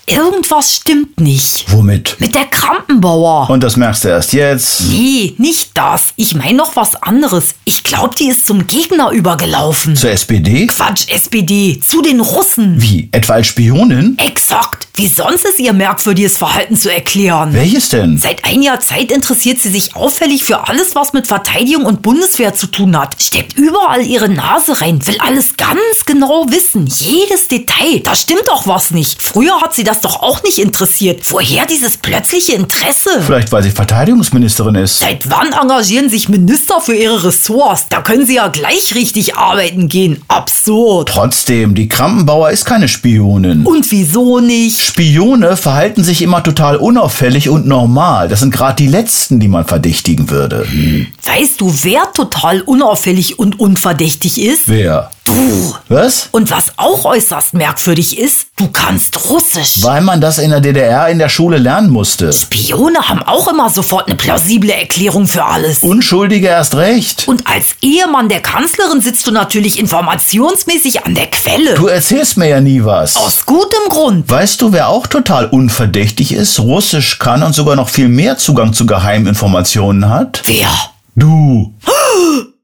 Irgendwas stimmt nicht. Womit? Mit der Krampenbauer. Und das merkst du erst jetzt? Nee, nicht das. Ich meine noch was anderes. Ich glaube, die ist zum Gegner übergelaufen. Zur SPD? Quatsch, SPD. Zu den Russen. Wie? Etwa als Spionin? Exakt. Wie sonst ist ihr merkwürdiges Verhalten zu erklären? Welches denn? Seit ein Jahr Zeit interessiert sie sich auffällig für alles, was mit Verteidigung und Bundeswehr zu tun hat. Steckt überall ihre Nase rein, will alles ganz genau wissen. Jedes Detail. Da stimmt doch was nicht. Früher hat sie das doch auch nicht interessiert. Woher dieses plötzliche Interesse? Vielleicht, weil sie Verteidigungsministerin ist. Seit wann engagieren sich Minister für ihre Ressorts? Da können sie ja gleich richtig arbeiten gehen. Absurd. Trotzdem, die Krampenbauer ist keine Spionin. Und wieso nicht? Spione verhalten sich immer total unauffällig und normal. Das sind gerade die Letzten, die man verdächtigen würde. Weißt du, wer total unauffällig und unverdächtig ist? Wer? Du. Was? Und was auch äußerst merkwürdig ist, du kannst Russisch. Weil man das in der DDR in der Schule lernen musste. Spione haben auch immer sofort eine plausible Erklärung für alles. Unschuldige erst recht. Und als Ehemann der Kanzlerin sitzt du natürlich informationsmäßig an der Quelle. Du erzählst mir ja nie was. Aus gutem Grund. Weißt du, wer auch total unverdächtig ist, Russisch kann und sogar noch viel mehr Zugang zu geheimen Informationen hat? Wer? Du.